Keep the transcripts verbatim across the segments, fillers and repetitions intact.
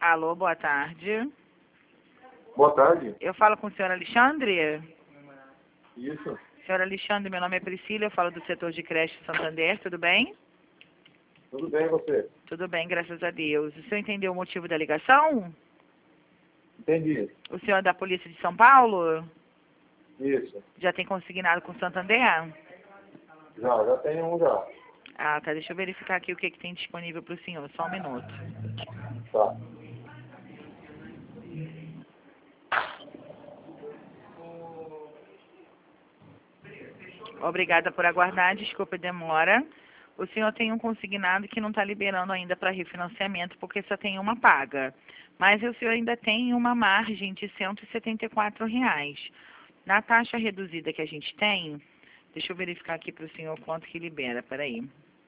Alô, boa tarde. Boa tarde. Eu falo com o senhor Alexandre? Isso. Senhor Alexandre, meu nome é Priscila, eu falo do setor de creche Santander, tudo bem? Tudo bem, e você? Tudo bem, graças a Deus. O senhor entendeu o motivo da ligação? Entendi. O senhor é da Polícia de São Paulo? Isso. Já tem consignado com o Santander? Já, já tem um já. Ah, tá. Deixa eu verificar aqui o que, que tem disponível para o senhor. Só um minuto. Tá. Obrigada por aguardar, desculpe a demora. O senhor tem um consignado que não está liberando ainda para refinanciamento, porque só tem uma paga. Mas o senhor ainda tem uma margem de cento e setenta e quatro reais. Na taxa reduzida que a gente tem, deixa eu verificar aqui para o senhor quanto que libera, peraí.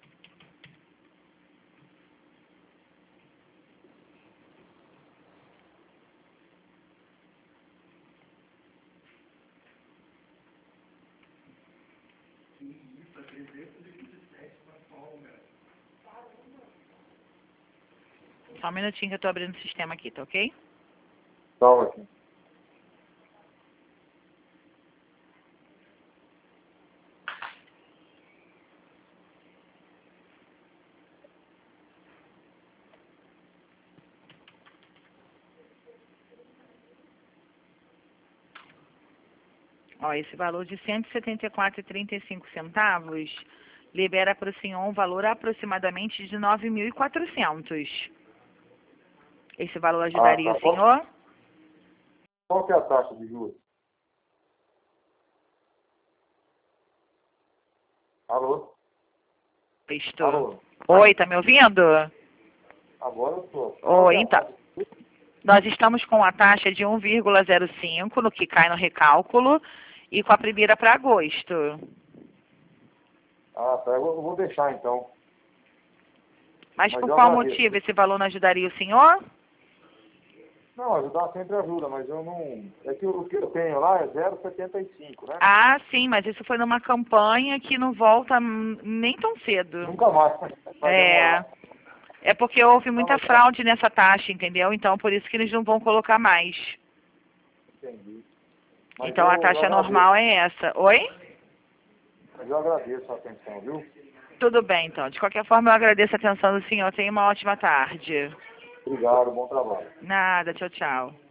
Só um minutinho que eu estou abrindo o sistema aqui, tá ok? Tá ótimo. Ó, esse valor de cento e setenta e quatro reais e trinta e cinco centavos libera para o senhor um valor aproximadamente de nove mil e quatrocentos. Esse valor ajudaria Ah, tá. o senhor? Qual que é a taxa de juros? Alô? Estou. Alô? Oi, tá me ouvindo? Agora eu estou. Oi, então. Nós estamos com a taxa de um vírgula zero cinco no que cai no recálculo e com a primeira para agosto. Ah, tá. Eu vou deixar então. Mas, Mas por eu qual agradeço. motivo esse valor não ajudaria o senhor? Não, ajudar sempre ajuda, mas eu não... É que o que eu tenho lá é zero vírgula setenta e cinco, né? Ah, sim, mas isso foi numa campanha que não volta hum, nem tão cedo. Nunca mais. Vai É, demorar. é porque houve muita mas- fraude nessa taxa, entendeu? Então, por isso que eles não vão colocar mais. Entendi. Mas Então, eu, a eu taxa agradeço. normal é essa. Oi? Mas eu agradeço a atenção, viu? Tudo bem, então. De qualquer forma, eu agradeço a atenção do senhor. Tenha uma ótima tarde. Obrigado, bom trabalho. Nada, tchau, tchau.